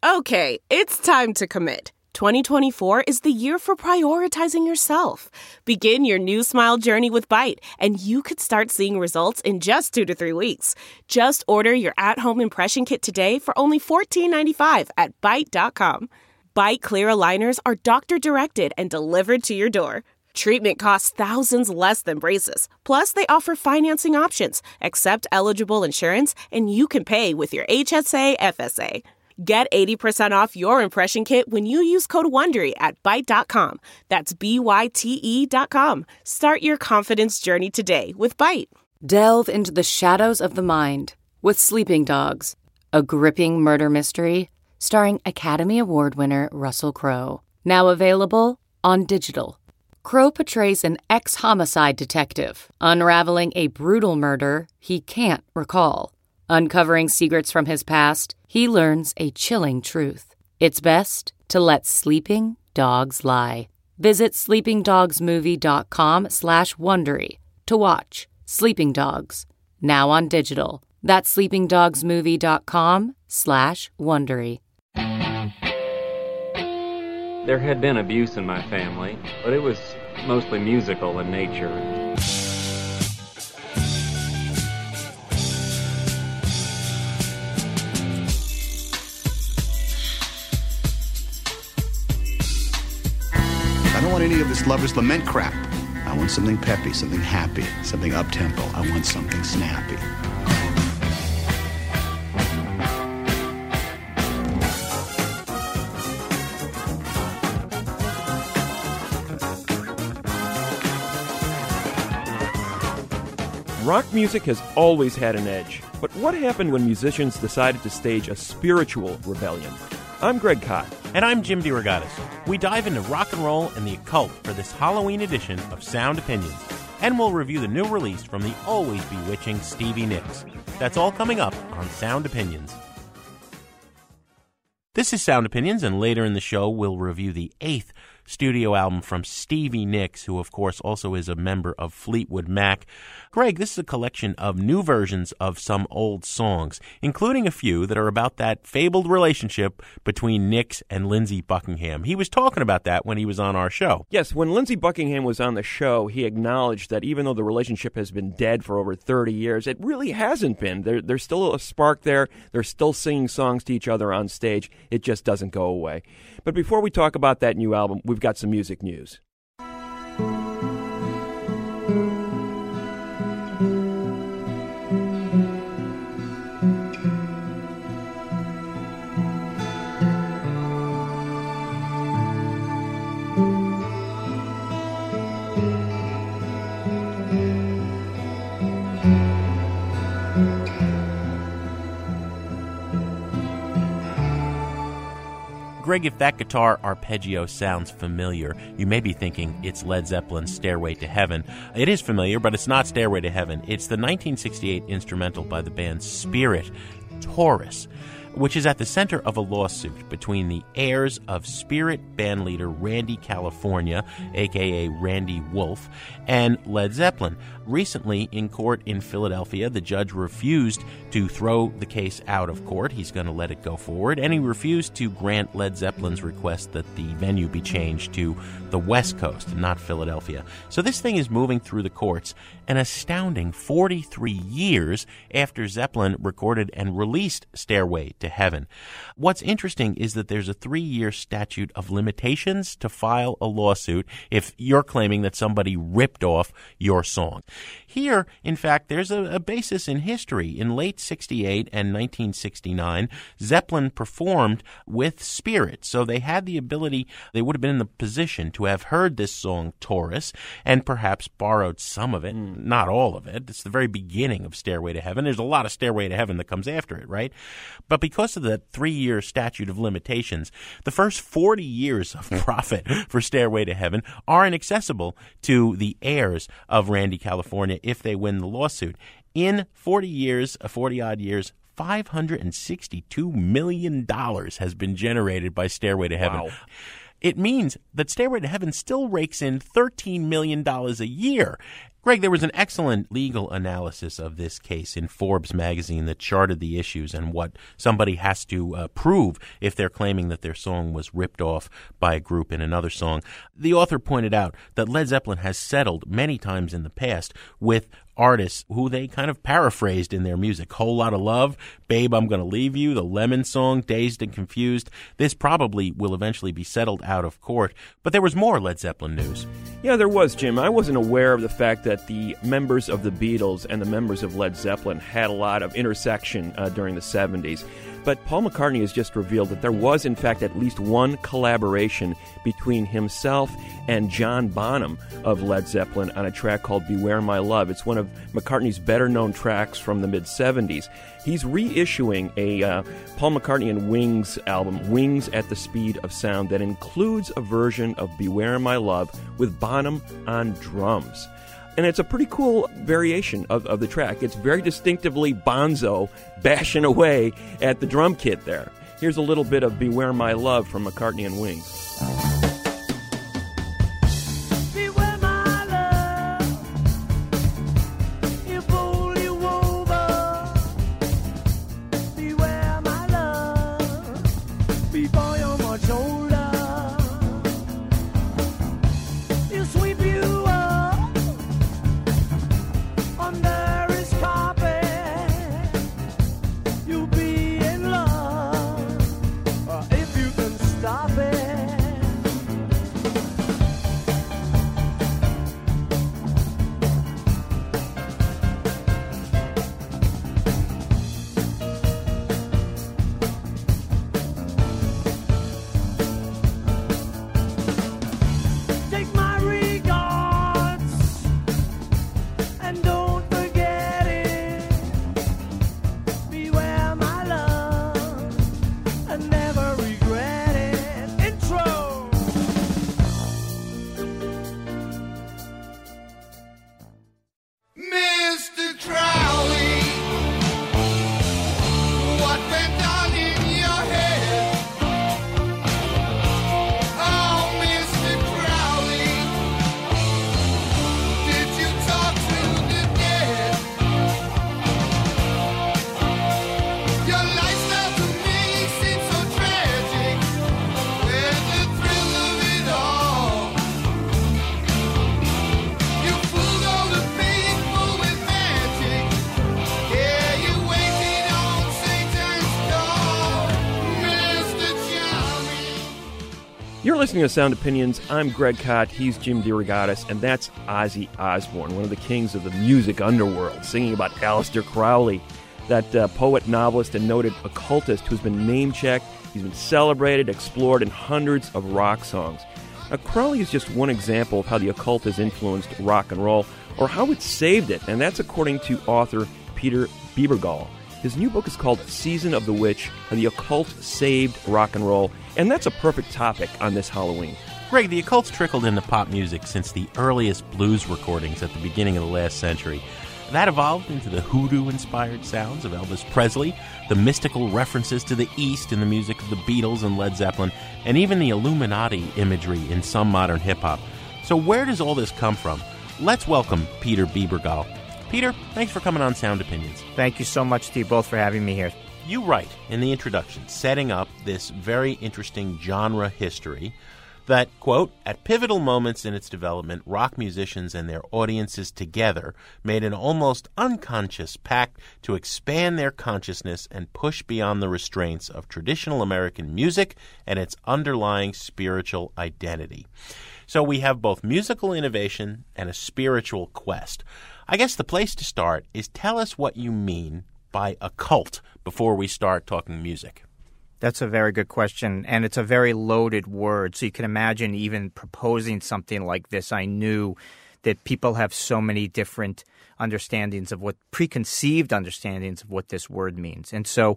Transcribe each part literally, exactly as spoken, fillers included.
Okay, it's time to commit. twenty twenty-four is the year for prioritizing yourself. Begin your new smile journey with Byte, and you could start seeing results in just two to three weeks. Just order your at-home impression kit today for only fourteen ninety-five at byte dot com. Byte clear aligners are doctor-directed and delivered to your door. Treatment costs thousands less than braces. Plus, they offer financing options, accept eligible insurance, and you can pay with your H S A F S A. Get eighty percent off your impression kit when you use code WONDERY at byte dot com. That's B Y T E dot com. Start your confidence journey today with Byte. Delve into the shadows of the mind with Sleeping Dogs, a gripping murder mystery starring Academy Award winner Russell Crowe. Now available on digital. Crowe portrays an ex-homicide detective unraveling a brutal murder he can't recall. Uncovering secrets from his past, he learns a chilling truth. It's best to let sleeping dogs lie. Visit sleepingdogsmovie.com slash Wondery to watch Sleeping Dogs, now on digital. That's sleepingdogsmovie.com slash Wondery. There had been abuse in my family, but it was mostly musical in nature. I don't want any of this lover's lament crap. I want something peppy, something happy, something up-tempo. I want something snappy. Rock music has always had an edge, but what happened when musicians decided to stage a spiritual rebellion? I'm Greg Kot. And I'm Jim DeRogatis. We dive into rock and roll and the occult for this Halloween edition of Sound Opinions. And we'll review the new release from the always bewitching Stevie Nicks. That's all coming up on Sound Opinions. This is Sound Opinions, and later in the show we'll review the eighth studio album from Stevie Nicks, who of course also is a member of Fleetwood Mac. Greg, this is a collection of new versions of some old songs, including a few that are about that fabled relationship between Nicks and Lindsey Buckingham. He was talking about that when he was on our show. Yes, when Lindsey Buckingham was on the show, he acknowledged that even though the relationship has been dead for over thirty years, it really hasn't been. There, there's still a spark there. They're still singing songs to each other on stage. It just doesn't go away. But before we talk about that new album, we've got some music news. Greg, if that guitar arpeggio sounds familiar, you may be thinking it's Led Zeppelin's Stairway to Heaven. It is familiar, but it's not Stairway to Heaven. It's the nineteen sixty-eight instrumental by the band Spirit, Taurus, which is at the center of a lawsuit between the heirs of Spirit bandleader Randy California, a k a. Randy Wolf, and Led Zeppelin. Recently, in court in Philadelphia, the judge refused to throw the case out of court. He's going to let it go forward, and he refused to grant Led Zeppelin's request that the venue be changed to the West Coast, not Philadelphia. So this thing is moving through the courts, an astounding forty-three years after Zeppelin recorded and released Stairway to Heaven. What's interesting is that there's a three-year statute of limitations to file a lawsuit if you're claiming that somebody ripped off your song. Here, in fact, there's a, a basis in history. In late sixty-eight and nineteen sixty-nine, Zeppelin performed with Spirit, so they had the ability, they would have been in the position to have heard this song, Taurus, and perhaps borrowed some of it, mm. not all of it. It's the very beginning of Stairway to Heaven. There's a lot of Stairway to Heaven that comes after it, right? But because of the three-year statute of limitations, the first forty years of profit for Stairway to Heaven are inaccessible to the heirs of Randy California if they win the lawsuit. In forty years, forty-odd years, five hundred sixty-two million dollars has been generated by Stairway to Heaven. Wow. It means that Stairway to Heaven still rakes in thirteen million dollars a year. Greg, there was an excellent legal analysis of this case in Forbes magazine that charted the issues and what somebody has to uh, prove if they're claiming that their song was ripped off by a group in another song. The author pointed out that Led Zeppelin has settled many times in the past with artists who they kind of paraphrased in their music. Whole Lotta Love, Babe, I'm Gonna Leave You, the Lemon Song, Dazed and Confused. This probably will eventually be settled out of court. But there was more Led Zeppelin news. Yeah, there was, Jim. I wasn't aware of the fact that the members of the Beatles and the members of Led Zeppelin had a lot of intersection uh, during the seventies. But Paul McCartney has just revealed that there was, in fact, at least one collaboration between himself and John Bonham of Led Zeppelin on a track called Beware My Love. It's one of McCartney's better-known tracks from the mid-seventies. He's reissuing a uh, Paul McCartney and Wings album, Wings at the Speed of Sound, that includes a version of Beware My Love with Bonham on drums. And it's a pretty cool variation of, of the track. It's very distinctively Bonzo bashing away at the drum kit there. Here's a little bit of Beware My Love from McCartney and Wings. You're listening to Sound Opinions. I'm Greg Kot. He's Jim DeRogatis, and that's Ozzy Osbourne, one of the kings of the music underworld, singing about Aleister Crowley, that uh, poet, novelist, and noted occultist who's been name-checked. He's been celebrated, explored in hundreds of rock songs. Now, Crowley is just one example of how the occult has influenced rock and roll, or how it saved it, and that's according to author Peter Bebergal. His new book is called Season of the Witch, How the Occult Saved Rock and Roll, and that's a perfect topic on this Halloween. Greg, the occult's trickled into pop music since the earliest blues recordings at the beginning of the last century. That evolved into the hoodoo-inspired sounds of Elvis Presley, the mystical references to the East in the music of the Beatles and Led Zeppelin, and even the Illuminati imagery in some modern hip-hop. So where does all this come from? Let's welcome Peter Bebergal. Peter, thanks for coming on Sound Opinions. Thank you so much to you both for having me here. You write in the introduction, setting up this very interesting genre history, that, quote, at pivotal moments in its development, rock musicians and their audiences together made an almost unconscious pact to expand their consciousness and push beyond the restraints of traditional American music and its underlying spiritual identity. So we have both musical innovation and a spiritual quest. I guess the place to start is tell us what you mean by occult before we start talking music. That's a very good question, and it's a very loaded word. So you can imagine even proposing something like this. I knew that people have so many different understandings of what, preconceived understandings of what this word means. And so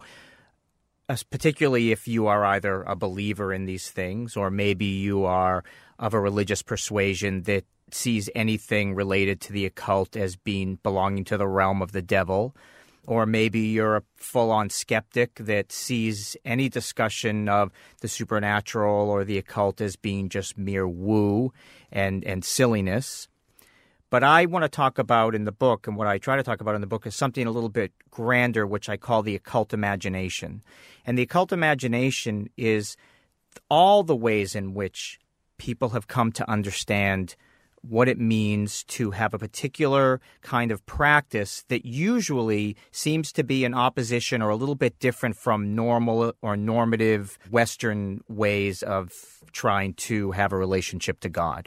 uh, particularly if you are either a believer in these things or maybe you are of a religious persuasion that sees anything related to the occult as being belonging to the realm of the devil, or maybe you're a full-on skeptic that sees any discussion of the supernatural or the occult as being just mere woo and, and silliness. But I want to talk about in the book, and what I try to talk about in the book, is something a little bit grander, which I call the occult imagination. And the occult imagination is all the ways in which people have come to understand what it means to have a particular kind of practice that usually seems to be in opposition or a little bit different from normal or normative Western ways of trying to have a relationship to God.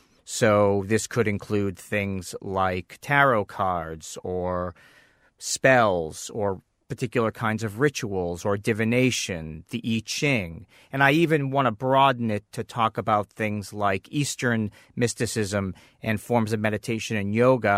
So this could include things like tarot cards or spells or particular kinds of rituals or divination, the I Ching. And I even want to broaden it to talk about things like Eastern mysticism and forms of meditation and yoga,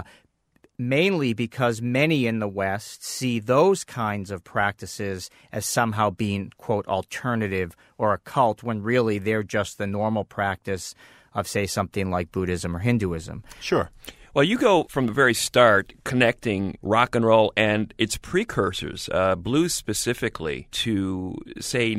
mainly because many in the West see those kinds of practices as somehow being, quote, alternative or occult, when really they're just the normal practice of, say, something like Buddhism or Hinduism. Sure. Well, you go from the very start connecting rock and roll and its precursors, uh, blues specifically, to, say,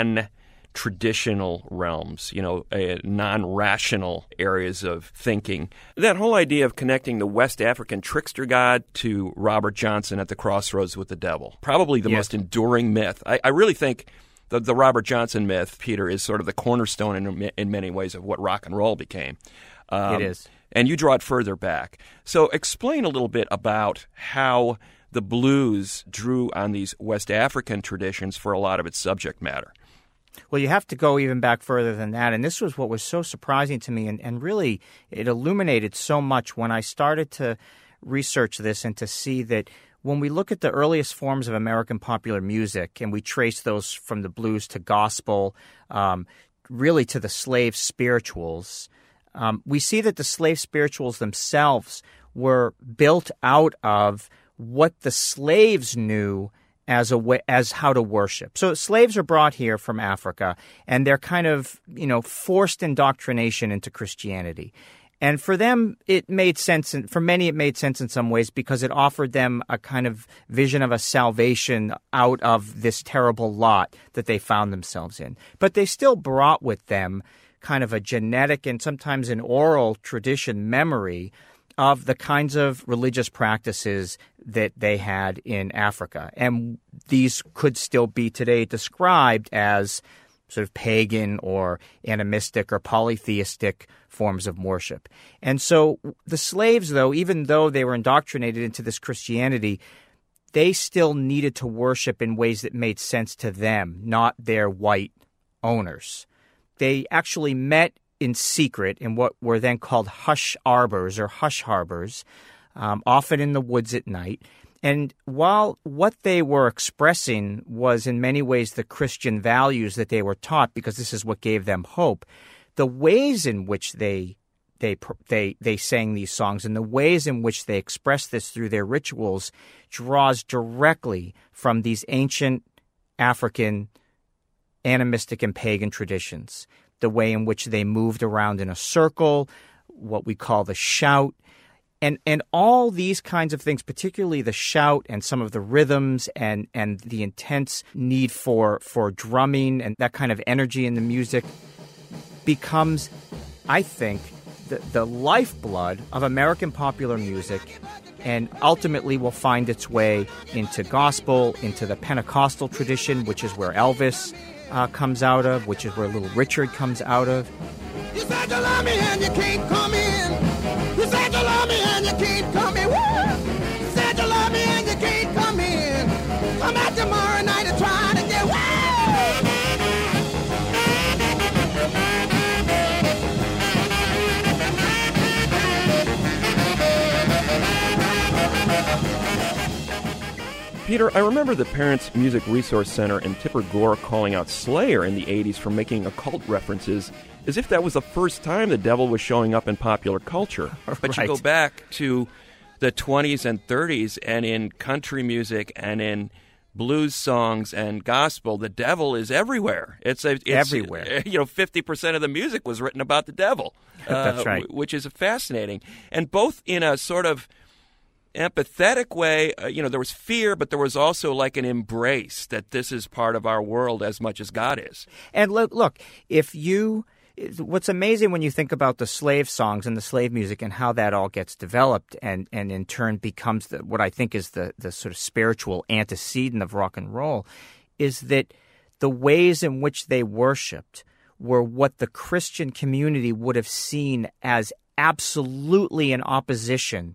non-traditional realms, you know, uh, non-rational areas of thinking. That whole idea of connecting the West African trickster god to Robert Johnson at the crossroads with the devil, probably the yes. most enduring myth. I, I really think the, the Robert Johnson myth, Peter, is sort of the cornerstone in, in many ways of what rock and roll became. Um, it is. And you draw it further back. So explain a little bit about how the blues drew on these West African traditions for a lot of its subject matter. Well, you have to go even back further than that. And this was what was so surprising to me, and, and really it illuminated so much when I started to research this and to see that when we look at the earliest forms of American popular music and we trace those from the blues to gospel, um, really to the slave spirituals, Um, we see that the slave spirituals themselves were built out of what the slaves knew as a way, as how to worship. So slaves are brought here from Africa, and they're kind of, you know, forced indoctrination into Christianity. And for them, it made sense. And for many, it made sense in some ways because it offered them a kind of vision of a salvation out of this terrible lot that they found themselves in. But they still brought with them kind of a genetic and sometimes an oral tradition memory of the kinds of religious practices that they had in Africa. And these could still be today described as sort of pagan or animistic or polytheistic forms of worship. And so the slaves, though, even though they were indoctrinated into this Christianity, they still needed to worship in ways that made sense to them, not their white owners. They actually met in secret in what were then called hush arbors or hush harbors, um, often in the woods at night. And while what they were expressing was in many ways the Christian values that they were taught, because this is what gave them hope, the ways in which they they they they sang these songs and the ways in which they expressed this through their rituals draws directly from these ancient African animistic and pagan traditions, the way in which they moved around in a circle, what we call the shout, and and all these kinds of things, particularly the shout and some of the rhythms and, and the intense need for, for drumming and that kind of energy in the music becomes, I think, the, the lifeblood of American popular music, and ultimately will find its way into gospel, into the Pentecostal tradition, which is where Elvis Uh, comes out of, which is where Little Richard comes out of. You said you love me and you can't come in. You said you love me and you can't come in. Woo! You said you love me and you can't come in. Come out tomorrow night and try to get woo! Peter, I remember the Parents Music Resource Center and Tipper Gore calling out Slayer in the eighties for making occult references as if that was the first time the devil was showing up in popular culture. But Right. you go back to the twenties and thirties, and in country music and in blues songs and gospel, the devil is everywhere. It's, a, it's Everywhere. You know, fifty percent of the music was written about the devil. That's uh, right. w- which is fascinating. And both in a sort of empathetic way, uh, you know, there was fear, but there was also like an embrace that this is part of our world as much as God is. And look, look, if you what's amazing when you think about the slave songs and the slave music and how that all gets developed and, and in turn becomes the, what I think is the, the sort of spiritual antecedent of rock and roll is that the ways in which they worshipped were what the Christian community would have seen as absolutely in opposition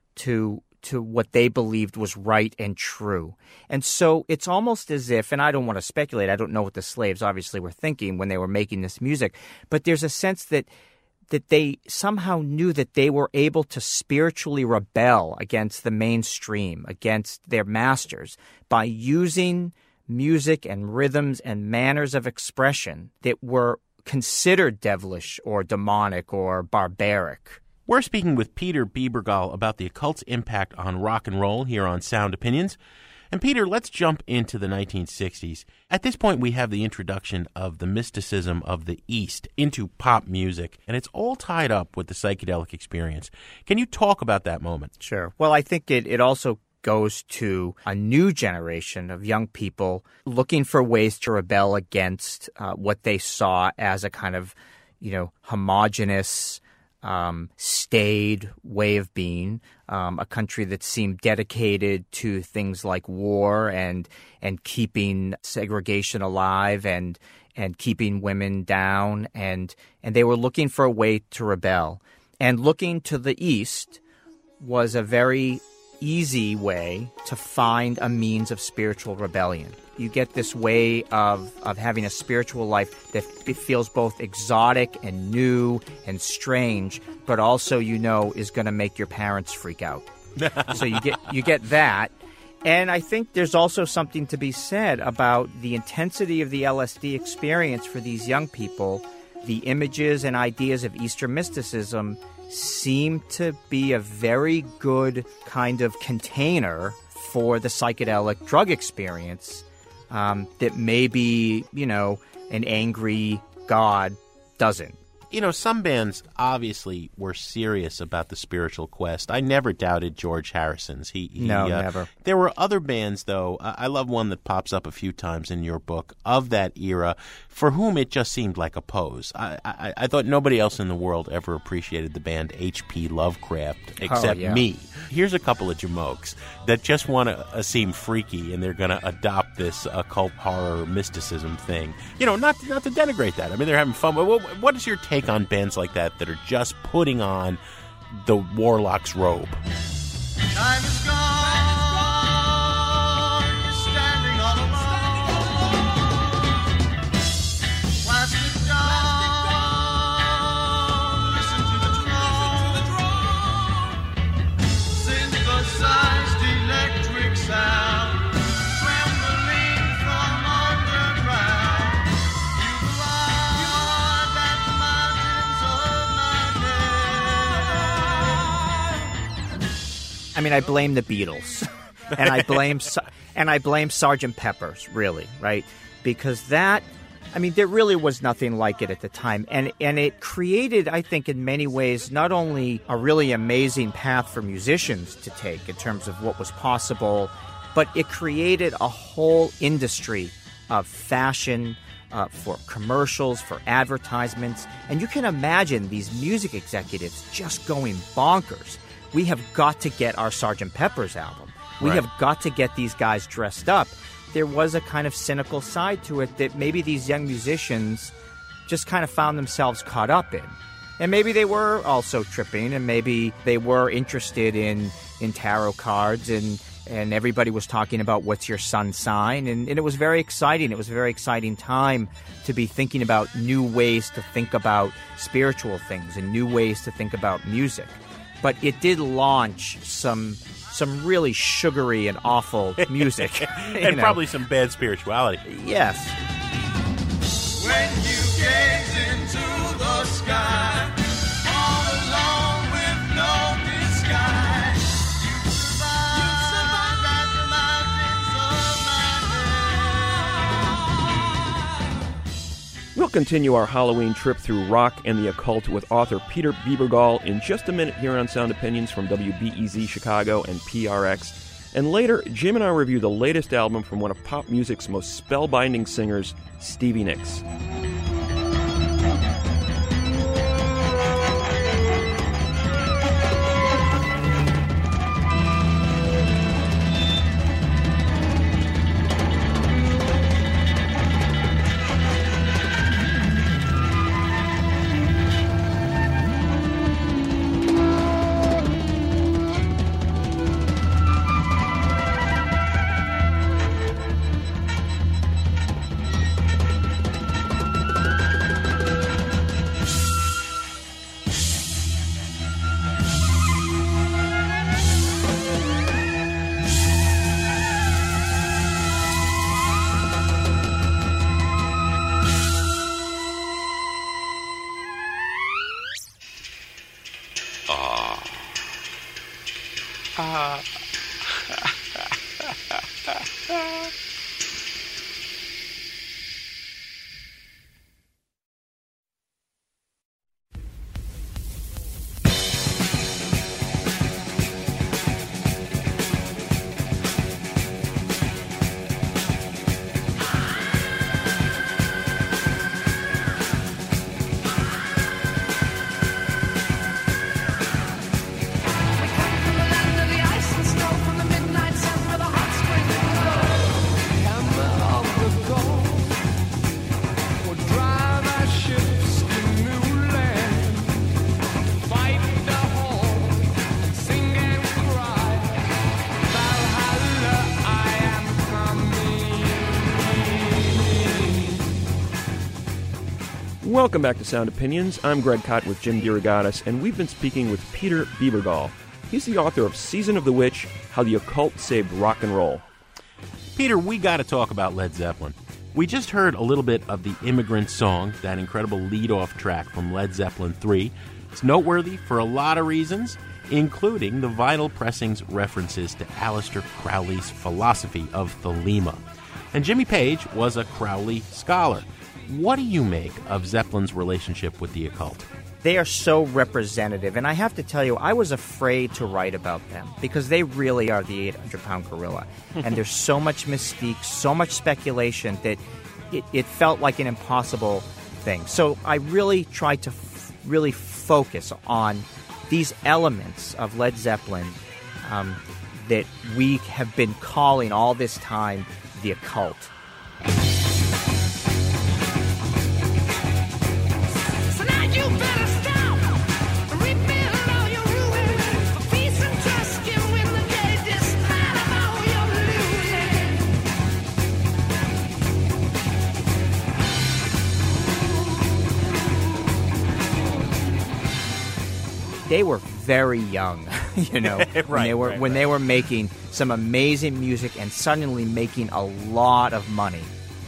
to to what they believed was right and true. And so it's almost as if, and I don't want to speculate, I don't know what the slaves obviously were thinking when they were making this music, but there's a sense that that they somehow knew that they were able to spiritually rebel against the mainstream, against their masters, by using music and rhythms and manners of expression that were considered devilish or demonic or barbaric. We're speaking with Peter Bebergal about the occult's impact on rock and roll here on Sound Opinions. And Peter, let's jump into the nineteen sixties. At this point, we have the introduction of the mysticism of the East into pop music, and it's all tied up with the psychedelic experience. Can you talk about that moment? Sure. Well, I think it, it also goes to a new generation of young people looking for ways to rebel against uh, what they saw as a kind of, you know, homogenous, Um, staid way of being, um, a country that seemed dedicated to things like war and and keeping segregation alive and and keeping women down, and and they were looking for a way to rebel. And looking to the East was a very easy way to find a means of spiritual rebellion. You get this way of, of having a spiritual life that it feels both exotic and new and strange, but also, you know, is going to make your parents freak out. So you get you get that. And I think there's also something to be said about the intensity of the L S D experience for these young people. The images and ideas of Eastern mysticism seem to be a very good kind of container for the psychedelic drug experience. Um, that maybe, you know, an angry God doesn't. You know, some bands obviously were serious about the spiritual quest. I never doubted George Harrison's. He, he No, uh, never. There were other bands, though. I, I love one that pops up a few times in your book of that era, for whom it just seemed like a pose. I, I, I thought nobody else in the world ever appreciated the band H P Lovecraft except oh, yeah. me. Here's a couple of jamokes that just want to uh, seem freaky, and they're going to adopt this occult horror mysticism thing. You know, not not to denigrate that. I mean, they're having fun. What, what is your take on bands like that that are just putting on the warlock's robe? Time is gone, you're standing all alone. Plastic doll, listen to the drum. Synthesized electric sound, trembling from underground. You fly that mountains of madness. I mean, I blame the Beatles, and I blame and I blame Sergeant Pepper's, really, right? Because that, I mean, there really was nothing like it at the time, and and it created, I think, in many ways, not only a really amazing path for musicians to take in terms of what was possible, but it created a whole industry of fashion. Uh, for commercials, for advertisements, and you can imagine these music executives just going bonkers. We have got to get our Sergeant Pepper's album. We Right. have got to get these guys dressed up. There was a kind of cynical side to it that maybe these young musicians just kind of found themselves caught up in. And maybe they were also tripping, and maybe they were interested in, in tarot cards, and, and everybody was talking about what's your sun sign. And, and it was very exciting. It was a very exciting time to be thinking about new ways to think about spiritual things and new ways to think about music. But it did launch some some really sugary and awful music. and know. probably some bad spirituality. Yes. When you gaze into the sky, all alone with no disguise, you survive at the mountains of madness. We'll continue our Halloween trip through rock and the occult with author Peter Bebergal in just a minute here on Sound Opinions from W B E Z Chicago and P R X. And later, Jim and I review the latest album from one of pop music's most spellbinding singers, Stevie Nicks. Welcome back to Sound Opinions. I'm Greg Kot with Jim DeRogatis, and we've been speaking with Peter Bebergal. He's the author of Season of the Witch, How the Occult Saved Rock and Roll. Peter, we got to talk about Led Zeppelin. We just heard a little bit of the Immigrant Song, that incredible lead-off track from Led Zeppelin three. It's noteworthy for a lot of reasons, including the vinyl pressing's references to Aleister Crowley's philosophy of Thelema. And Jimmy Page was a Crowley scholar. What do you make of Zeppelin's relationship with the occult? They are so representative, and I have to tell you, I was afraid to write about them because they really are the eight hundred pound gorilla. And there's so much mystique, so much speculation that it, it felt like an impossible thing. So I really tried to f- really focus on these elements of Led Zeppelin um, that we have been calling all this time the occult. They were very young, you know, right, when they were right, when right. they were making some amazing music and suddenly making a lot of money.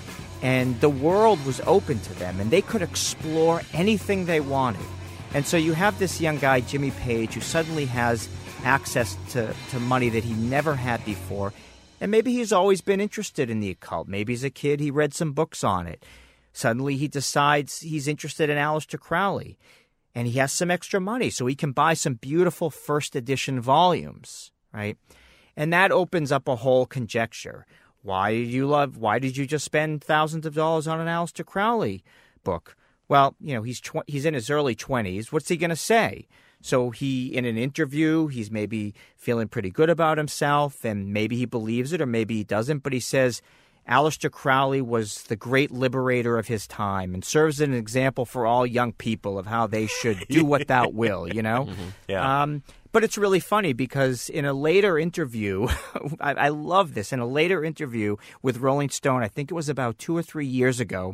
And the world was open to them, and they could explore anything they wanted. And so you have this young guy, Jimmy Page, who suddenly has access to, to money that he never had before. And maybe he's always been interested in the occult. Maybe as a kid he read some books on it. Suddenly he decides he's interested in Aleister Crowley. And he has some extra money, so he can buy some beautiful first edition volumes, right? And that opens up a whole conjecture. Why did you love? Why did you just spend thousands of dollars on an Aleister Crowley book? Well, you know, he's tw- he's in his early twenties. What's he going to say? So he, in an interview, he's maybe feeling pretty good about himself, and maybe he believes it or maybe he doesn't, but he says, Aleister Crowley was the great liberator of his time and serves as an example for all young people of how they should do what thou will, you know? Mm-hmm. Yeah. Um, but it's really funny because in a later interview, I, I love this, in a later interview with Rolling Stone, I think it was about two or three years ago,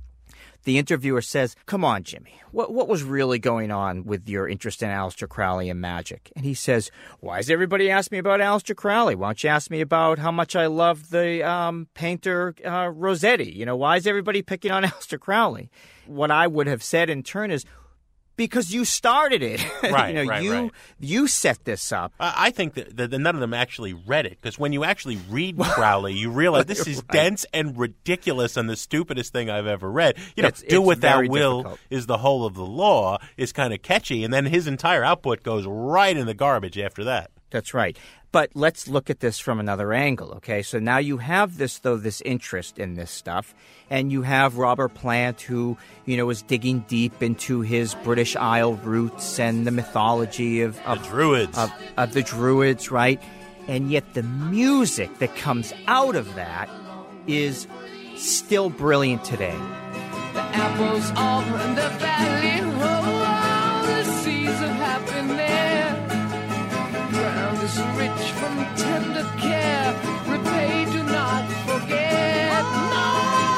the interviewer says, come on, Jimmy, what what was really going on with your interest in Aleister Crowley and magic? And he says, why does everybody ask me about Aleister Crowley? Why don't you ask me about how much I love the um, painter uh, Rossetti? You know, why is everybody picking on Aleister Crowley? What I would have said in turn is, because you started it. Right, you know, right, you, right. You set this up. Uh, I think that, that none of them actually read it, because when you actually read Crowley, you realize this is right. dense and ridiculous and the stupidest thing I've ever read. You know, It's- do it's what thou very will difficult. is the whole of the law is kind of catchy, and then his entire output goes right in the garbage after that. That's right. But let's look at this from another angle, okay? So now you have this, though, this interest in this stuff, and you have Robert Plant who, you know, is digging deep into his British Isle roots and the mythology of, of The Druids. Of, of the Druids, right? And yet the music that comes out of that is still brilliant today. The apples all in the valley, oh, the seeds of happiness. Ground is rich from tender care. Repay, do not forget. No,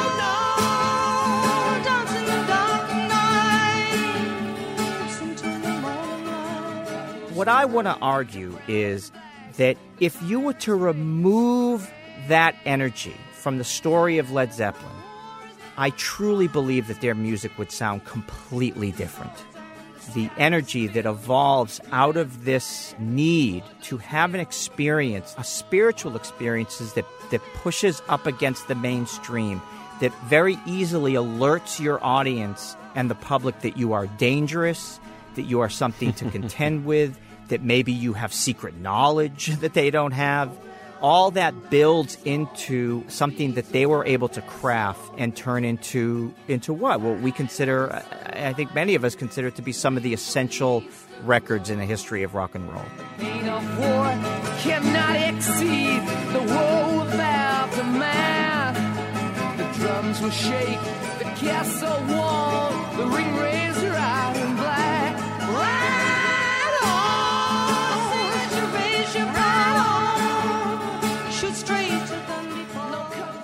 no, dance in the dark night. Listen to the morning light. What I want to argue is that if you were to remove that energy from the story of Led Zeppelin, I truly believe that their music would sound completely different. The energy that evolves out of this need to have an experience, a spiritual experiences that, that pushes up against the mainstream, that very easily alerts your audience and the public that you are dangerous, that you are something to contend with, that maybe you have secret knowledge that they don't have. All that builds into something that they were able to craft and turn into into what? Well, we consider, I think many of us consider it to be some of the essential records in the history of rock and roll. Pain of war cannot exceed the woe without the man. The drums will shake, the castle wall, the ring razor iron black. Right on, raise your right on, shoot straight to the no cover.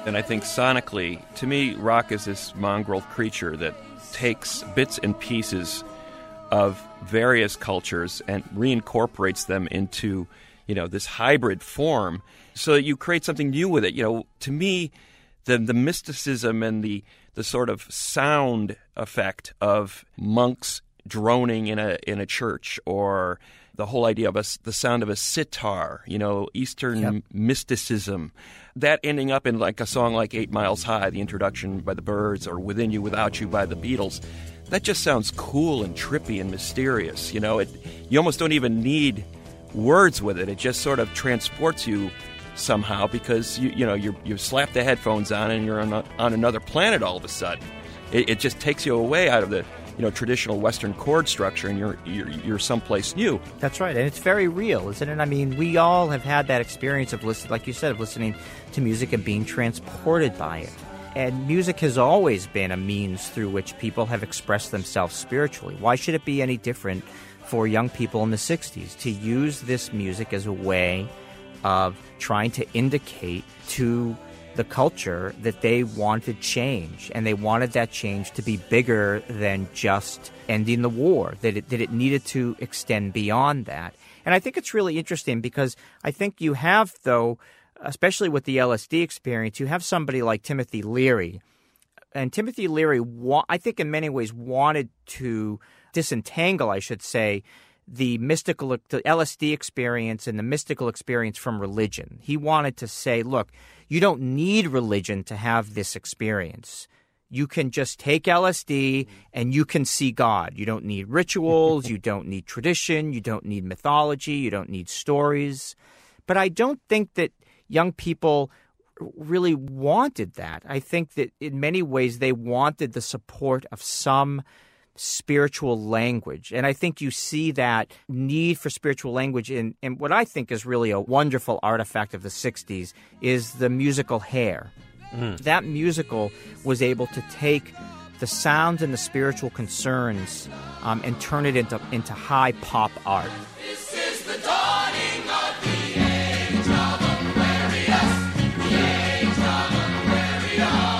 And I think sonically, to me, rock is this mongrel creature that takes bits and pieces of various cultures and reincorporates them into, you know, this hybrid form so that you create something new with it. You know, to me, the the mysticism and the the sort of sound effect of monks droning in a in a church, or the whole idea of a, the sound of a sitar, you know, Eastern yep. mysticism, that ending up in like a song like Eight Miles High, the introduction by the Byrds, or Within You Without You by the Beatles. That just sounds cool and trippy and mysterious. You know, it you almost don't even need words with it. It just sort of transports you somehow, because you you know you you slap the headphones on and you're on a, on another planet all of a sudden. It, it just takes you away out of the you know traditional Western chord structure, and you're you're you're someplace new. That's right, and it's very real, isn't it? I mean, we all have had that experience of listening, like you said, of listening to music and being transported by it. And music has always been a means through which people have expressed themselves spiritually. Why should it be any different for young people in the sixties to use this music as a way of trying to indicate to the culture that they wanted change, and they wanted that change to be bigger than just ending the war, that it, that it needed to extend beyond that. And I think it's really interesting because I think you have, though, especially with the L S D experience, you have somebody like Timothy Leary. And Timothy Leary, wa- I think in many ways wanted to disentangle, I should say, the mystical, the L S D experience and the mystical experience from religion. He wanted to say, look, you don't need religion to have this experience. You can just take L S D and you can see God. You don't need rituals. You don't need tradition. You don't need mythology. You don't need stories. But I don't think that young people really wanted that. I think that in many ways they wanted the support of some spiritual language. And I think you see that need for spiritual language in, in what I think is really a wonderful artifact of the sixties is the musical Hair. Mm. That musical was able to take the sounds and the spiritual concerns um, and turn it into, into high pop art. This is the dawning of the age of Aquarius, the age of Aquarius.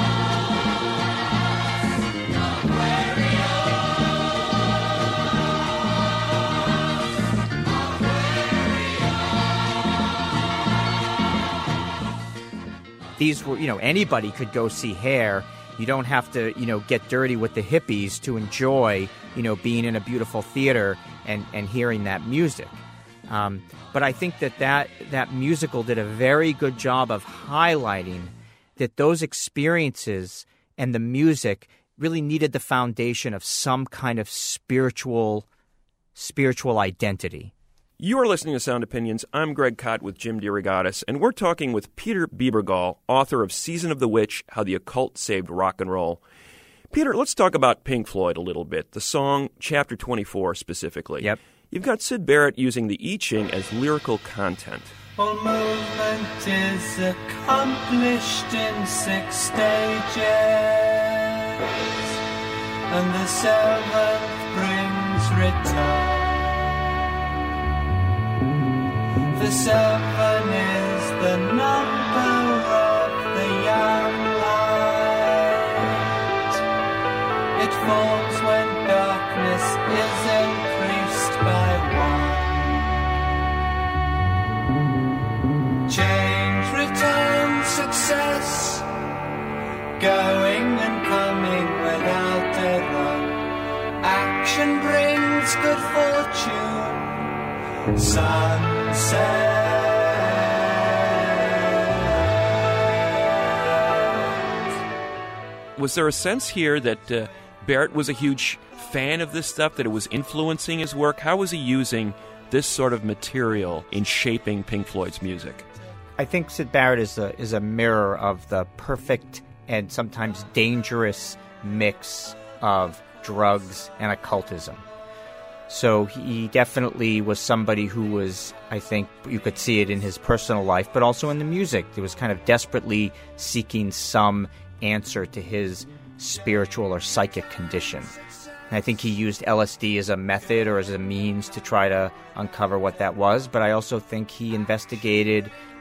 These were, you know, anybody could go see Hair. You don't have to, you know, get dirty with the hippies to enjoy, you know, being in a beautiful theater and, and hearing that music. Um, but I think that, that that musical did a very good job of highlighting that those experiences and the music really needed the foundation of some kind of spiritual, spiritual identity. You are listening to Sound Opinions. I'm Greg Kot with Jim DeRogatis, and we're talking with Peter Bebergal, author of Season of the Witch, How the Occult Saved Rock and Roll. Peter, let's talk about Pink Floyd a little bit, the song Chapter twenty-four specifically. Yep. You've got Syd Barrett using the I Ching as lyrical content. All movement is accomplished in six stages, and the seventh brings return. The seven is the number of the young light. It falls when darkness is increased by one. Change, return, success, going and coming without a run. Action brings good fortune. Sunset. Was there a sense here that uh, Barrett was a huge fan of this stuff, that it was influencing his work? How was he using this sort of material in shaping Pink Floyd's music? I think Syd Barrett is a, is a mirror of the perfect and sometimes dangerous mix of drugs and occultism. So he definitely was somebody who was, I think you could see it in his personal life, but also in the music. He was kind of desperately seeking some answer to his spiritual or psychic condition. And I think he used L S D as a method or as a means to try to uncover what that was, but I also think he investigated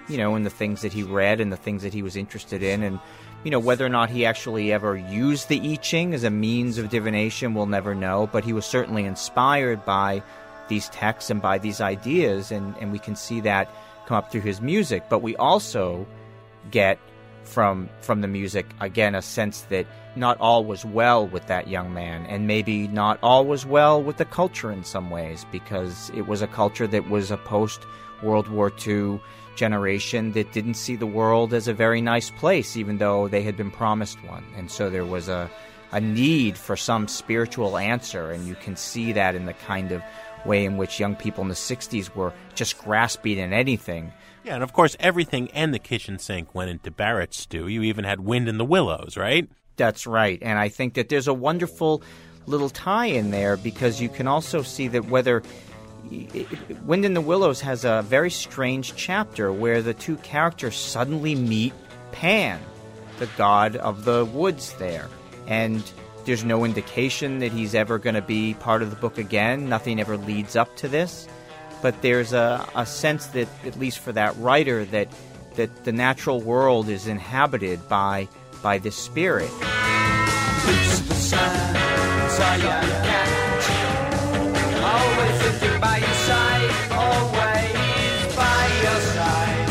you know, in the things that he read and the things that he was interested in. And, you know, whether or not he actually ever used the I Ching as a means of divination, we'll never know. But he was certainly inspired by these texts and by these ideas, and, and we can see that come up through his music. But we also get from from the music, again, a sense that not all was well with that young man, and maybe not all was well with the culture in some ways, because it was a culture that was a post-World War Two generation that didn't see the world as a very nice place, even though they had been promised one. And so there was a, a need for some spiritual answer, and you can see that in the kind of way in which young people in the sixties were just grasping at anything. Yeah, and of course everything and the kitchen sink went into Barrett's stew. You even had Wind in the Willows, right? That's right. And I think that there's a wonderful little tie-in there, because you can also see that whether Wind in the Willows has a very strange chapter where the two characters suddenly meet Pan, the god of the woods there. And there's no indication that he's ever going to be part of the book again. Nothing ever leads up to this. But there's a, a sense that, at least for that writer, that that the natural world is inhabited by by this spirit. Loose the sun, so you catch. Always looking by your side, always by your side.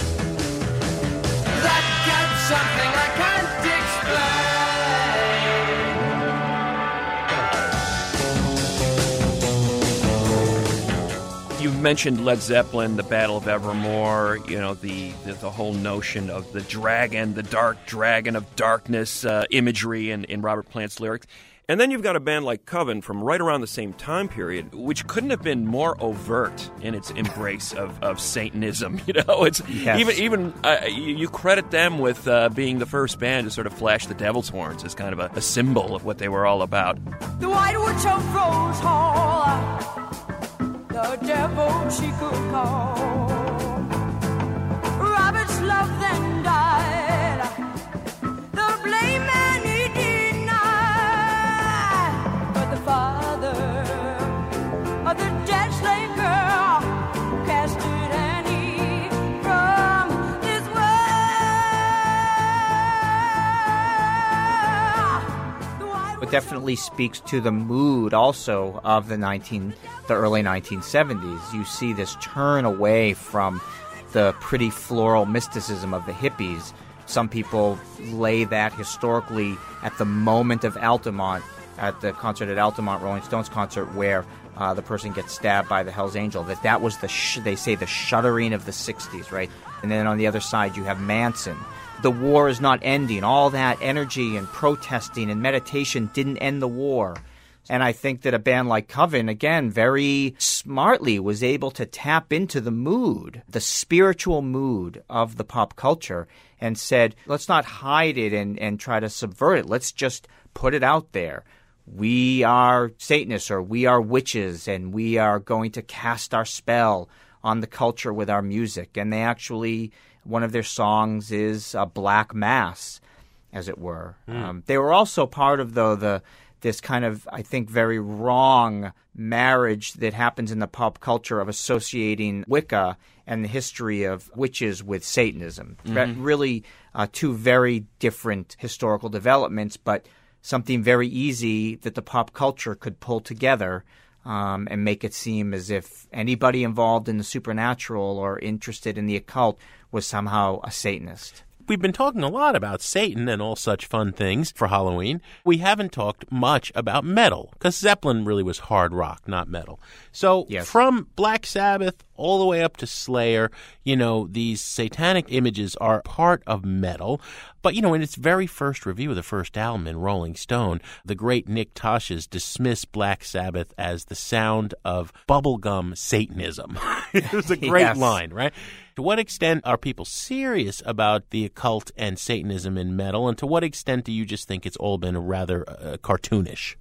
That cat's something I can't explain. You mentioned Led Zeppelin, the Battle of Evermore, you know, the, the, the whole notion of the dragon, the dark dragon of darkness uh, imagery in, in Robert Plant's lyrics. And then you've got a band like Coven from right around the same time period, which couldn't have been more overt in its embrace of, of Satanism. You know, it's yes. even even uh, you, you credit them with uh, being the first band to sort of flash the devil's horns as kind of a, a symbol of what they were all about. The White Witch of Rose Hall, the devil she could call. Robert's love then died, the blame man he denied, but the father of the dead slave girl cast it and he from this world. It definitely speaks to the mood also of the nineteen the early nineteen seventies. You see this turn away from the pretty floral mysticism of the hippies. Some people lay that historically at the moment of Altamont, at the concert at Altamont, Rolling Stones concert, where uh, the person gets stabbed by the Hells Angel, that that was the, sh- they say, the shuddering of the sixties, right? And then on the other side, you have Manson. The war is not ending. All that energy and protesting and meditation didn't end the war. And I think that a band like Coven, again, very smartly was able to tap into the mood, the spiritual mood of the pop culture, and said, let's not hide it and, and try to subvert it. Let's just put it out there. We are Satanists, or we are witches, and we are going to cast our spell on the culture with our music. And they actually, one of their songs is a Black Mass, as it were. Mm. Um, they were also part of, though, the this kind of, I think, very wrong marriage that happens in the pop culture of associating Wicca and the history of witches with Satanism. Mm-hmm. Really uh, two very different historical developments, but something very easy that the pop culture could pull together um, and make it seem as if anybody involved in the supernatural or interested in the occult was somehow a Satanist. We've been talking a lot about Satan and all such fun things for Halloween. We haven't talked much about metal, because Zeppelin really was hard rock, not metal. So yes. From Black Sabbath all the way up to Slayer, you know, these satanic images are part of metal. But, you know, in its very first review of the first album in Rolling Stone, the great Nick Tosches dismissed Black Sabbath as the sound of bubblegum Satanism. It was a great yes. line, right? To what extent are people serious about the occult and Satanism in metal, and to what extent do you just think it's all been rather uh, cartoonish?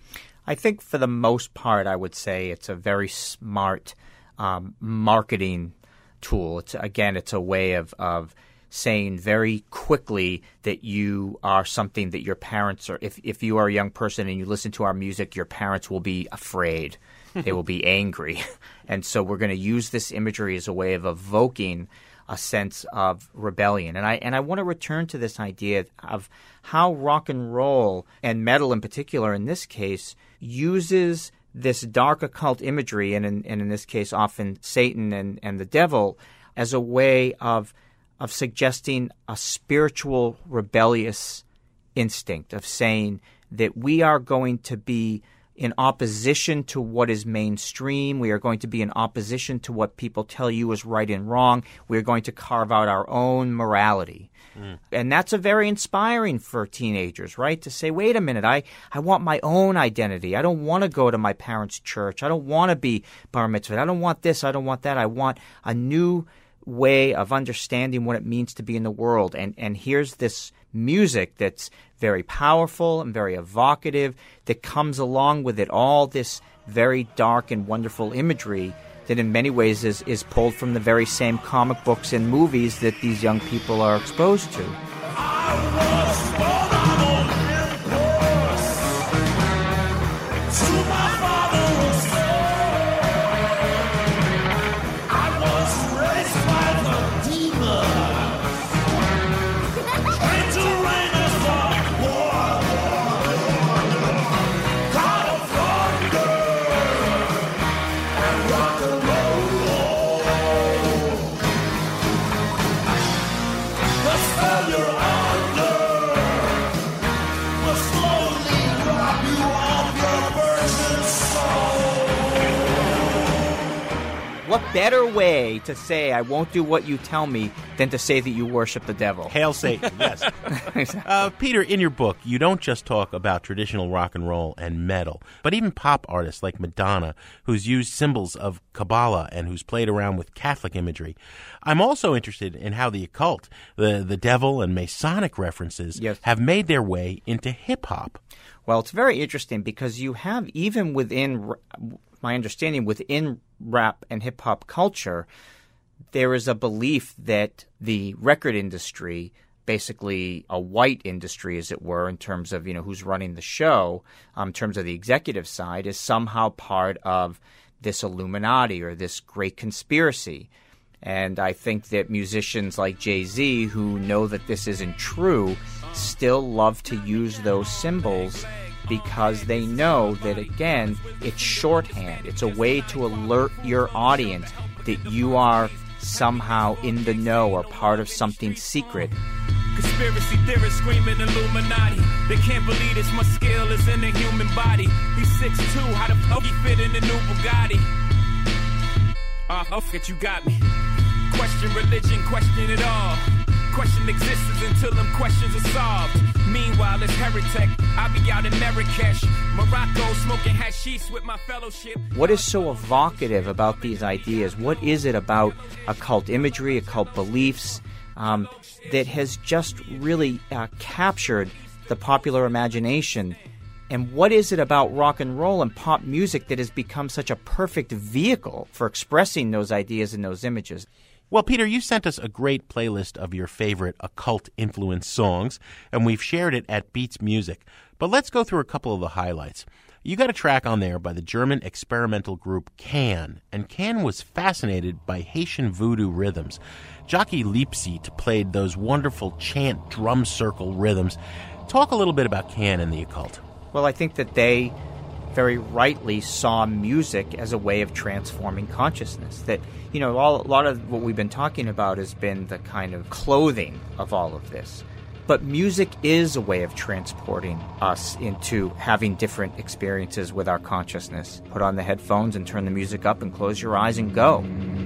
I think for the most part, I would say it's a very smart um, marketing tool. It's, again, it's a way of, of saying very quickly that you are something that your parents are. If, if you are a young person and you listen to our music, your parents will be afraid. They will be angry. And so we're going to use this imagery as a way of evoking a sense of rebellion. And I and I want to return to this idea of how rock and roll, and metal in particular in this case, uses this dark occult imagery, and in, and in this case often Satan and, and the devil, as a way of of suggesting a spiritual rebellious instinct of saying that we are going to be in opposition to what is mainstream. We are going to be in opposition to what people tell you is right and wrong. We are going to carve out our own morality. Mm. And that's a very inspiring for teenagers, right? To say, wait a minute, I, I want my own identity. I don't want to go to my parents' church. I don't want to be bar mitzvah. I don't want this. I don't want that. I want a new way of understanding what it means to be in the world. And and here's this music that's very powerful and very evocative that comes along with it all this very dark and wonderful imagery that in many ways is, is pulled from the very same comic books and movies that these young people are exposed to. What better way to say I won't do what you tell me than to say that you worship the devil? Hail Satan, yes. uh, Peter, in your book, you don't just talk about traditional rock and roll and metal, but even pop artists like Madonna, who's used symbols of Kabbalah and who's played around with Catholic imagery. I'm also interested in how the occult, the, the devil and Masonic references yes. have made their way into hip-hop. Well, it's very interesting because you have, even within, my understanding, within rap and hip-hop culture, there is a belief that the record industry, basically a white industry, as it were, in terms of, you know, who's running the show, um, in terms of the executive side, is somehow part of this Illuminati or this great conspiracy. And I think that musicians like Jay-Z, who know that this isn't true, still love to use those symbols because they know that, again, it's shorthand. It's a way to alert your audience that you are somehow in the know or part of something secret. Conspiracy theorists screaming Illuminati. They can't believe this much skill is in the human body. He's six two, how the fuck he fit in the new Bugatti? Ah, uh, oh, you got me. Question religion, question it all. Question existence until them questions are solved. Meanwhile, it's heretic. I'll be out in Marrakesh, Morocco, smoking hashish with my fellowship. What is so evocative about these ideas? What is it about occult imagery, occult beliefs, um, that has just really uh, captured the popular imagination? And what is it about rock and roll and pop music that has become such a perfect vehicle for expressing those ideas and those images? Well, Peter, you sent us a great playlist of your favorite occult-influenced songs, and we've shared it at Beats Music. But let's go through a couple of the highlights. You got a track on there by the German experimental group Can, and Can was fascinated by Haitian voodoo rhythms. Jockey Lipsit played those wonderful chant drum circle rhythms. Talk a little bit about Can and the occult. Well, I think that they very rightly saw music as a way of transforming consciousness. That, you know, all, a lot of what we've been talking about has been the kind of clothing of all of this. But music is a way of transporting us into having different experiences with our consciousness. Put on the headphones and turn the music up and close your eyes and go.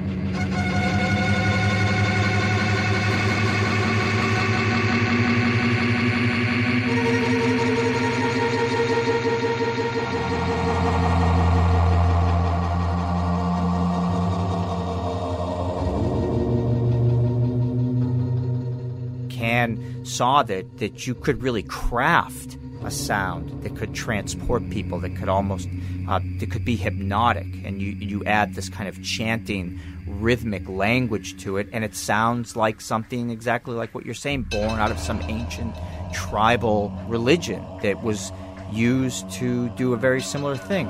Saw that, that you could really craft a sound that could transport people, that could almost, uh, that could be hypnotic, and you, you add this kind of chanting, rhythmic language to it, and it sounds like something exactly like what you're saying, born out of some ancient tribal religion that was used to do a very similar thing.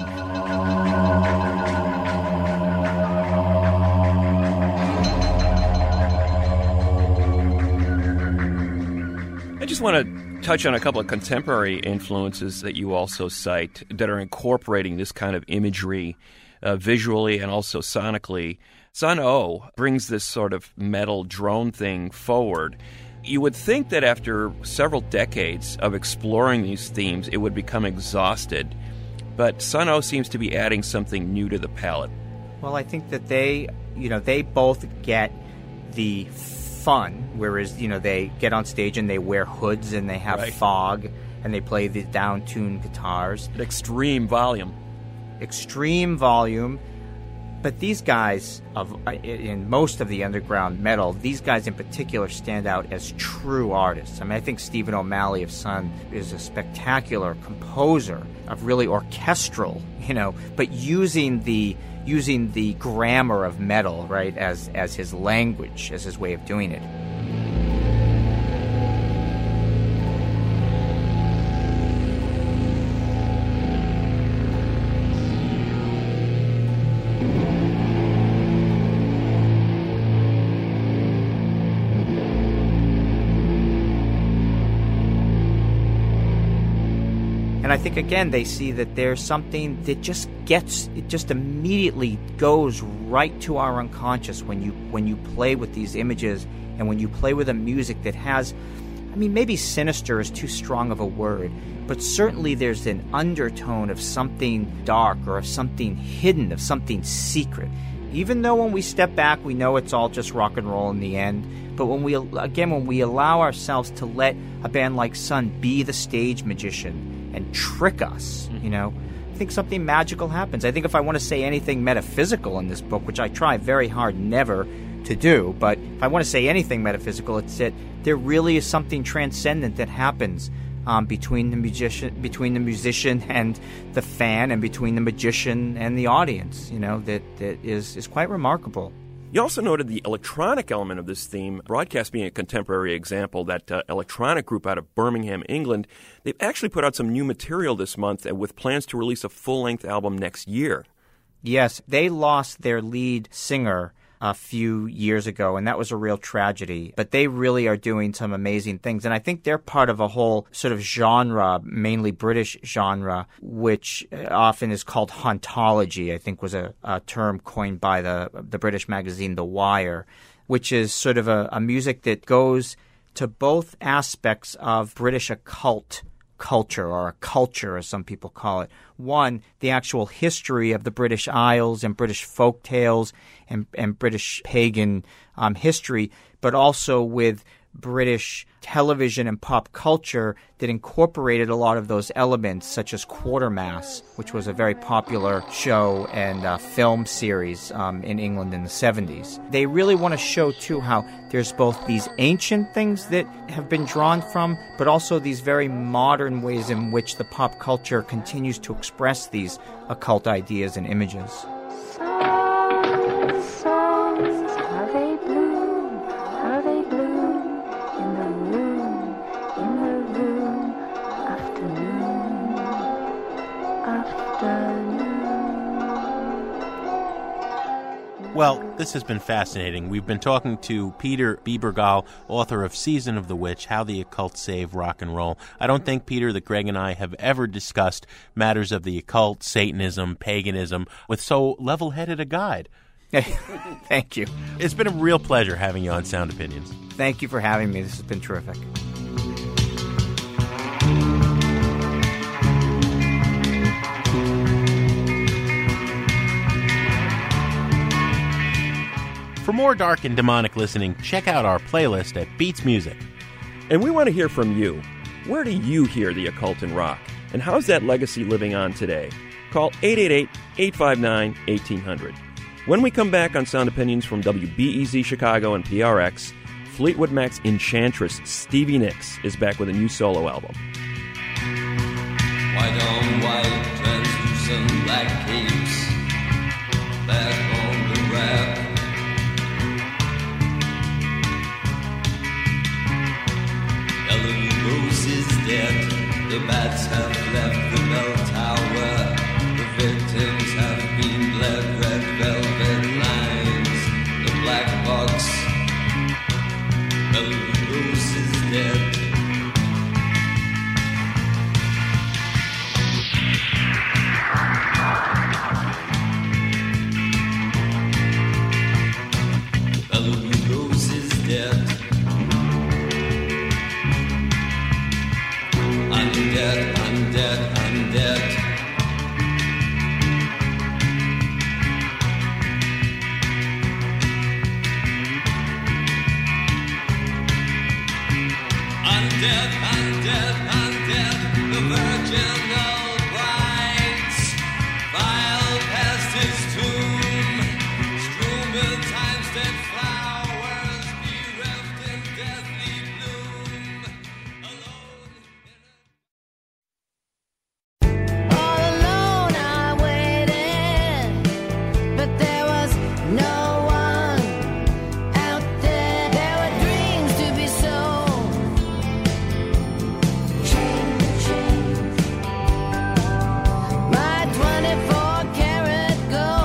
just want to touch on a couple of contemporary influences that you also cite that are incorporating this kind of imagery uh, visually and also sonically. Sun O brings this sort of metal drone thing forward. You would think that after several decades of exploring these themes, it would become exhausted. But Sun O seems to be adding something new to the palette. Well, I think that they, you know, they both get the fun, whereas, you know, they get on stage and they wear hoods and they have right. fog and they play the down-tuned guitars. At extreme volume. Extreme volume. But these guys, of in most of the underground metal, these guys in particular stand out as true artists. I mean, I think Stephen O'Malley of Sun is a spectacular composer of really orchestral, you know, but using the using the grammar of metal, right, as as his language, as his way of doing it. And I think, again, they see that there's something that just gets, it just immediately goes right to our unconscious when you when you play with these images and when you play with a music that has, I mean, maybe sinister is too strong of a word, but certainly there's an undertone of something dark or of something hidden, of something secret. Even though when we step back, we know it's all just rock and roll in the end. But when we, again, when we allow ourselves to let a band like Sun be the stage magician and trick us, you know, I think something magical happens. I think if I want to say anything metaphysical in this book, which I try very hard never to do, but if I want to say anything metaphysical, it's that there really is something transcendent that happens um, between the musician, between the musician and the fan, and between the magician and the audience. You know, that that is is quite remarkable. You also noted the electronic element of this theme, Broadcast being a contemporary example, that uh, electronic group out of Birmingham, England. They've actually put out some new material this month uh, with plans to release a full-length album next year. Yes, they lost their lead singer a few years ago, and that was a real tragedy. But they really are doing some amazing things, and I think they're part of a whole sort of genre, mainly British genre, which often is called hauntology. I think was a, a term coined by the the British magazine The Wire, which is sort of a, a music that goes to both aspects of British occult culture, or a culture as some people call it. One, the actual history of the British Isles and British folk tales and, and British pagan um, history, but also with British television and pop culture that incorporated a lot of those elements, such as Quatermass, which was a very popular show and uh, film series um, in England in the seventies. They really want to show, too, how there's both these ancient things that have been drawn from, but also these very modern ways in which the pop culture continues to express these occult ideas and images. Well, this has been fascinating. We've been talking to Peter Bebergal, author of Season of the Witch, How the Occult Saved Rock and Roll. I don't think, Peter, that Greg and I have ever discussed matters of the occult, Satanism, paganism, with so level-headed a guide. Thank you. It's been a real pleasure having you on Sound Opinions. Thank you for having me. This has been terrific. For more dark and demonic listening, check out our playlist at Beats Music. And we want to hear from you. Where do you hear the occult in rock? And how's that legacy living on today? Call eight eight eight, eight five nine, one eight zero zero. When we come back on Sound Opinions from W B E Z Chicago and P R X, Fleetwood Mac's Enchantress Stevie Nicks is back with a new solo album. White on white, translucent black capes, back on the raft. Ellen Rose is dead, the bats have left the bell tower, the victims have been bled, red velvet lines, the black box. Ellen Rose is dead, set. Undead, undead, undead, the virginal bright, filed past his tomb, strewn with time's dead flowers, bereft in deathly bloom, alone All alone I waited, but there was no one out there. There were dreams to be sold. My twenty-four karat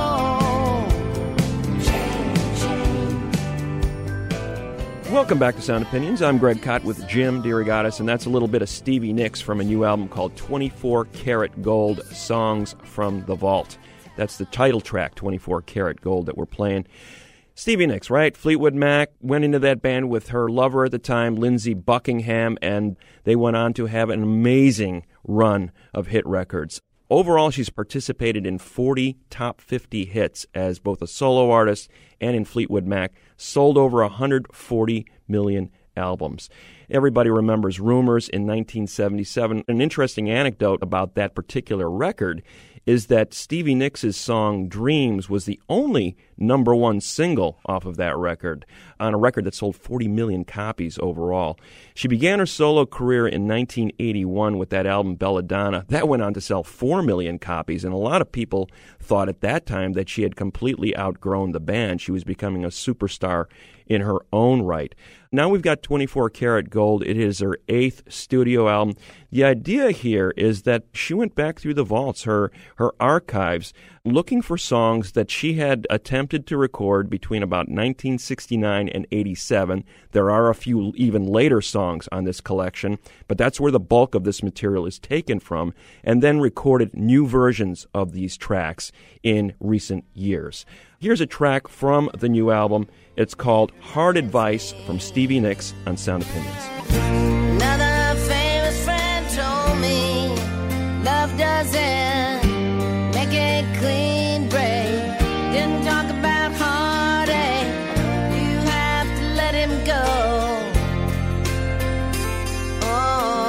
gold. Welcome back to Sound Opinions. I'm Greg Kot with Jim DeRogatis, and that's a little bit of Stevie Nicks from a new album called twenty-four karat gold, Songs from the Vault. That's the title track, twenty-four karat gold, that we're playing. Stevie Nicks, right? Fleetwood Mac went into that band with her lover at the time, Lindsey Buckingham, and they went on to have an amazing run of hit records. Overall, she's participated in forty top fifty hits as both a solo artist and in Fleetwood Mac, sold over one hundred forty million albums. Everybody remembers Rumors in nineteen seventy-seven. An interesting anecdote about that particular record is that Stevie Nicks' song Dreams was the only number one single off of that record, on a record that sold forty million copies overall. She began her solo career in nineteen eighty-one with that album Belladonna. That went on to sell four million copies, and a lot of people thought at that time that she had completely outgrown the band. She was becoming a superstar in her own right. Now we've got twenty-four karat gold. It is her eighth studio album. The idea here is that she went back through the vaults, her her archives, looking for songs that she had attempted to record between about nineteen sixty-nine and eighty-seven. There are a few even later songs on this collection, but that's where the bulk of this material is taken from, and then recorded new versions of these tracks in recent years. Here's a track from the new album. It's called Hard Advice from Stevie Nicks on Sound Opinions. Another famous friend told me love doesn't make a clean break. Didn't talk about heartache. You have to let him go. Oh.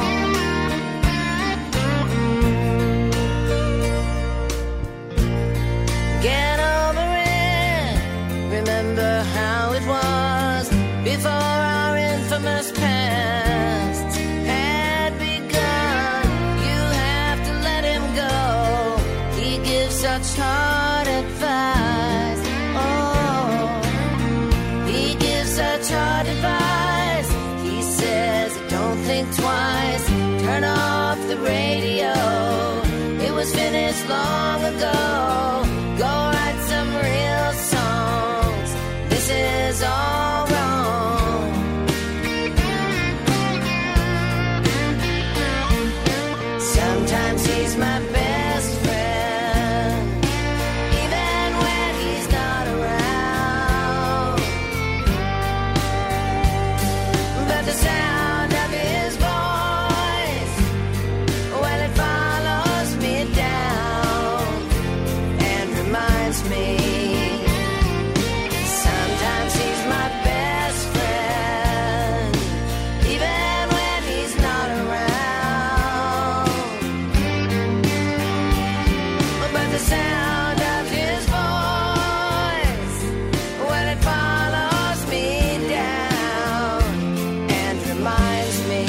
Get over it. Remember how it was before our infamous past had begun. You have to let him go. He gives such hard advice. Oh, he gives such hard advice. He says, don't think twice. Turn off the radio. It was finished long ago. Go write some real songs. This is all wrong. Sometimes he's my best friend, even when he's not around. But the sound of his voice, well, it follows me down and reminds me. Sometimes he's my best friend, even when he's not around. But the sound of his voice, well, it follows me down and reminds me.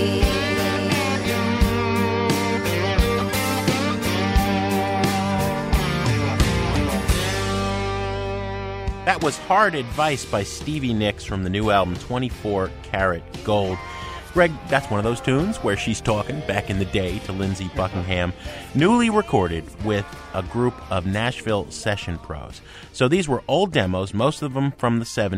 That was Hard Advice by Stevie Nicks from the new album twenty-four karat gold. Greg, that's one of those tunes where she's talking back in the day to Lindsey Buckingham, newly recorded with a group of Nashville session pros. So these were old demos, most of them from the seventies,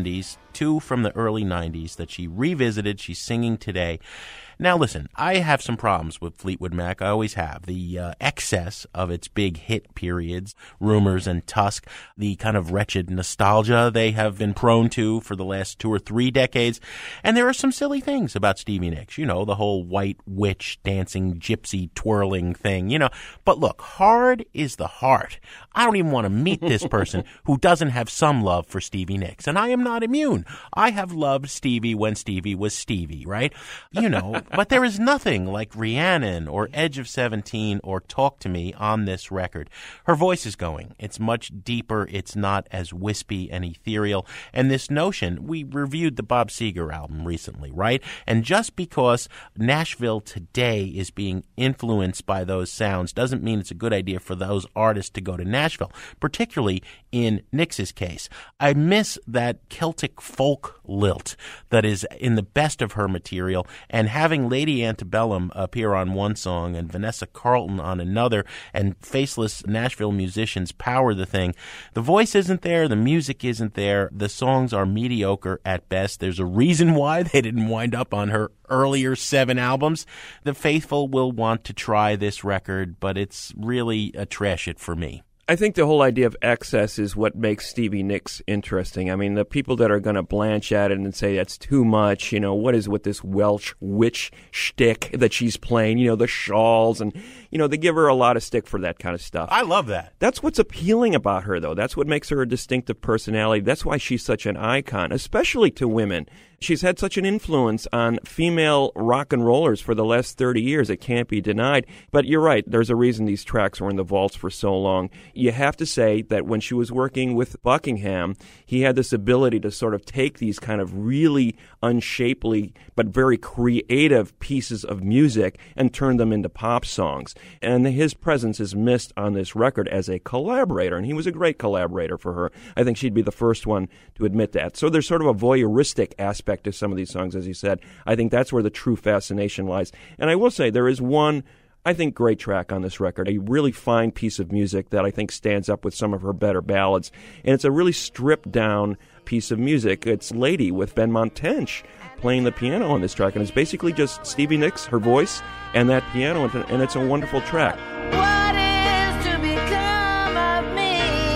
two from the early nineties that she revisited, she's singing today. Now, listen, I have some problems with Fleetwood Mac. I always have. The uh, excess of its big hit periods, Rumors and Tusk, the kind of wretched nostalgia they have been prone to for the last two or three decades. And there are some silly things about Stevie Nicks. You know, the whole white witch dancing, gypsy twirling thing, you know. But look, hard is the heart. I don't even want to meet this person who doesn't have some love for Stevie Nicks. And I am not immune. I have loved Stevie when Stevie was Stevie, right? You know. But there is nothing like Rhiannon or Edge of seventeen or Talk to Me on this record. Her voice is going. It's much deeper. It's not as wispy and ethereal. And this notion, we reviewed the Bob Seger album recently, right? And just because Nashville today is being influenced by those sounds doesn't mean it's a good idea for those artists to go to Nashville, particularly in Nicks's case. I miss that Celtic folk lilt that is in the best of her material, and having Lady Antebellum appear on one song and Vanessa Carlton on another and faceless Nashville musicians power the thing. The voice isn't there. The music isn't there. The songs are mediocre at best. There's a reason why they didn't wind up on her earlier seven albums. The faithful will want to try this record, but it's really a trash it for me. I think the whole idea of excess is what makes Stevie Nicks interesting. I mean, the people that are going to blanch at it and say that's too much, you know, what is with this Welsh witch shtick that she's playing, you know, the shawls, and, you know, they give her a lot of stick for that kind of stuff. I love that. That's what's appealing about her, though. That's what makes her a distinctive personality. That's why she's such an icon, especially to women. She's had such an influence on female rock and rollers for the last thirty years. It can't be denied. But you're right. There's a reason these tracks were in the vaults for so long. You have to say that when she was working with Buckingham, he had this ability to sort of take these kind of really unshapely but very creative pieces of music and turn them into pop songs. And his presence is missed on this record as a collaborator, and he was a great collaborator for her. I think she'd be the first one to admit that. So there's sort of a voyeuristic aspect to some of these songs, as you said. I think that's where the true fascination lies. And I will say there is one, I think, great track on this record, a really fine piece of music that I think stands up with some of her better ballads. And it's a really stripped-down piece of music. It's Lady with Benmont Tench playing the piano on this track. And it's basically just Stevie Nicks, her voice, and that piano, and it's a wonderful track. What is to become of me?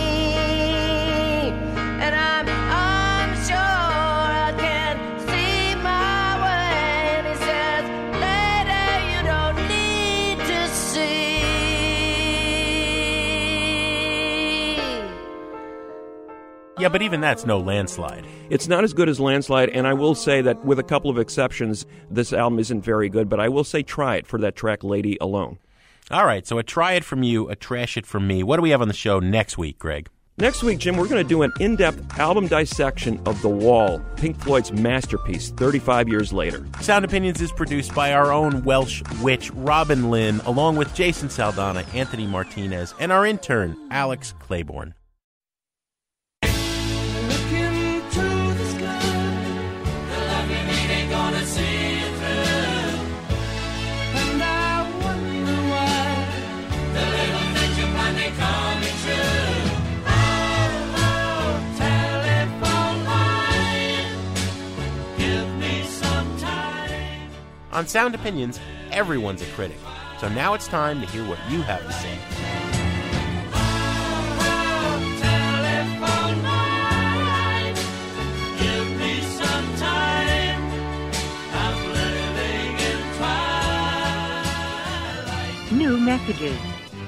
And I'm, I'm sure I can see my way. And he says, lady, you don't need to see. Yeah, but even that's no Landslide. It's not as good as Landslide, and I will say that with a couple of exceptions, this album isn't very good, but I will say try it for that track Lady alone. All right, so a try it from you, a trash it from me. What do we have on the show next week, Greg? Next week, Jim, we're going to do an in-depth album dissection of The Wall, Pink Floyd's masterpiece, thirty-five years later. Sound Opinions is produced by our own Welsh witch, Robin Lynn, along with Jason Saldana, Anthony Martinez, and our intern, Alex Claiborne. On Sound Opinions, everyone's a critic. So now it's time to hear what you have to say. New messages.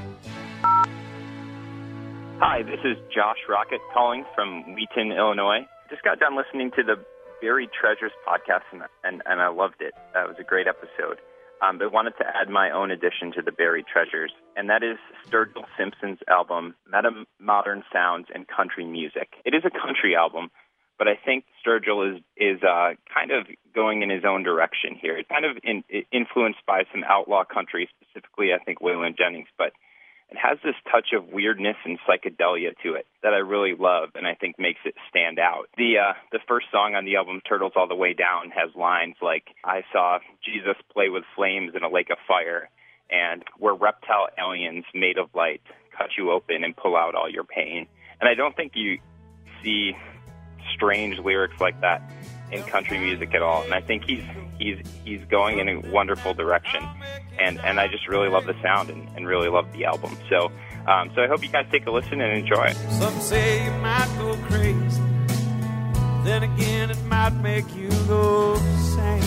Hi, this is Josh Rocket calling from Wheaton, Illinois. Just got done listening to the Buried Treasures podcast, and, and, and I loved it. That was a great episode. Um, but wanted to add my own addition to the Buried Treasures, and that is Sturgill Simpson's album, Meta Modern Sounds and Country Music. It is a country album, but I think Sturgill is is uh, kind of going in his own direction here. It's kind of in, influenced by some outlaw country, specifically I think Waylon Jennings, but it has this touch of weirdness and psychedelia to it that I really love and I think makes it stand out. The uh, the first song on the album, Turtles All the Way Down, has lines like, I saw Jesus play with flames in a lake of fire, and where reptile aliens made of light cut you open and pull out all your pain. And I don't think you see strange lyrics like that in country music at all. And I think he's he's he's going in a wonderful direction. And and I just really love the sound and, and really love the album. So um, so I hope you guys take a listen and enjoy it. Some say you might go crazy. Then again, it might make you go insane.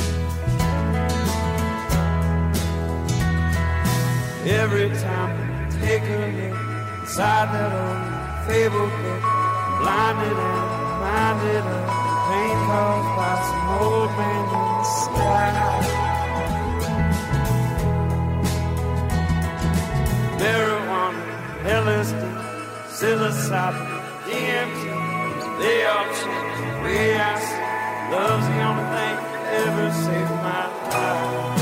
Every time I take a look inside that old fabled book, I'm blinded and reminded of the pain caused by some old man in the sky. Marijuana, L S D, psilocybin, D M T, they all change the way I see. Love's the only thing that ever saved my life.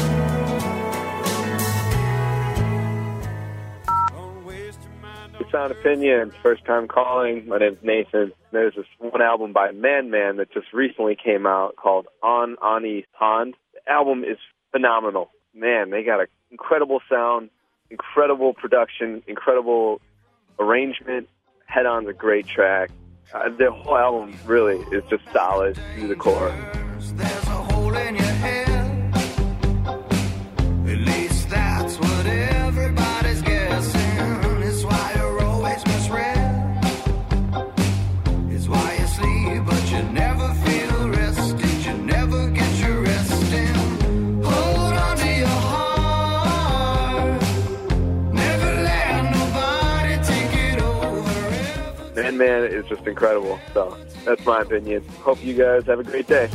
Sound Opinions, first time calling. My name's Nathan. There's this one album by Man Man that just recently came out called On Ani Pond. The album is phenomenal. Man, they got an incredible sound, incredible production, incredible arrangement. Head On's a great track. Uh, the whole album really is just solid to the core. There's a hole in your head. At least that's what everybody's guessing. It's why you're always misread. It's why you sleep, but you never feel rested. You never get your rest in. Hold on to your heart. Never let nobody take it over. Man Man is just incredible. So that's my opinion. Hope you guys have a great day.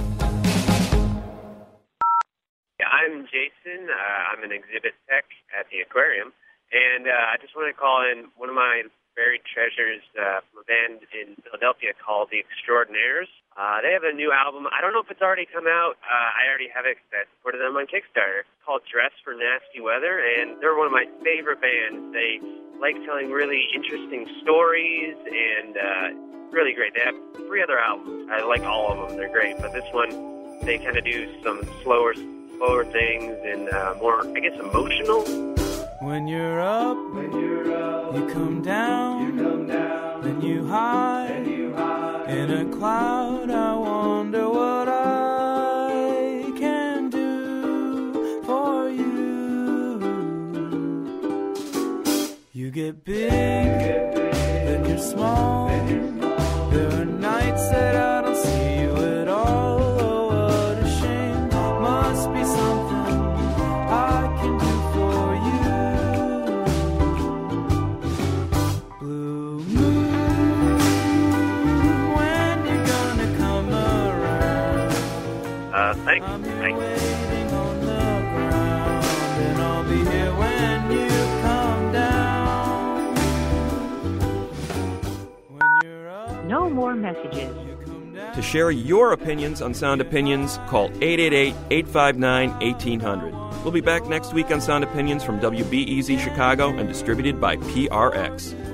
I'm Jason. Uh, I'm an exhibit tech at the aquarium, and uh, I just want to call in one of my buried treasures uh, from a band in Philadelphia called The Extraordinaires. Uh, they have a new album. I don't know if it's already come out. Uh, I already have it because I supported them on Kickstarter. It's called Dress for Nasty Weather, and they're one of my favorite bands. They like telling really interesting stories, and uh, really great. They have three other albums. I like all of them. They're great, but this one, they kind of do some slower slower things and uh, more, I guess, emotional. When you're up, when you're up, you come down, you come down, then you hide, then you hide in a cloud. I wonder what I can do for you. You get big, you get big then you're small. Then you're small. There are nights that I don't see you at all. Thanks. Thanks. And I'll be here when you come down. When you're up. No more messages. To share your opinions on Sound Opinions, call eight eight eight, eight five nine, eighteen hundred. We'll be back next week on Sound Opinions from W B E Z Chicago and distributed by P R X.